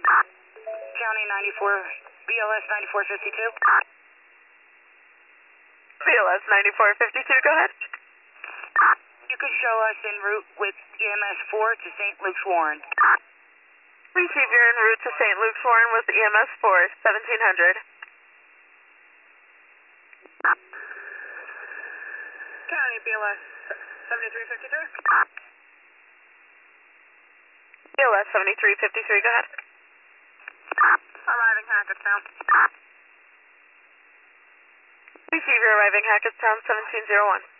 County 94, BLS 9452. BLS 9452, go ahead. You could show us en route with EMS 4 to St. Luke's Warren. Receive, you're en route to St. Luke's Warren with EMS 4, 1700. County BLS 7353. BLS 7353, go ahead. Arriving Hackettstown. Receive, you're arriving Hackettstown 1701.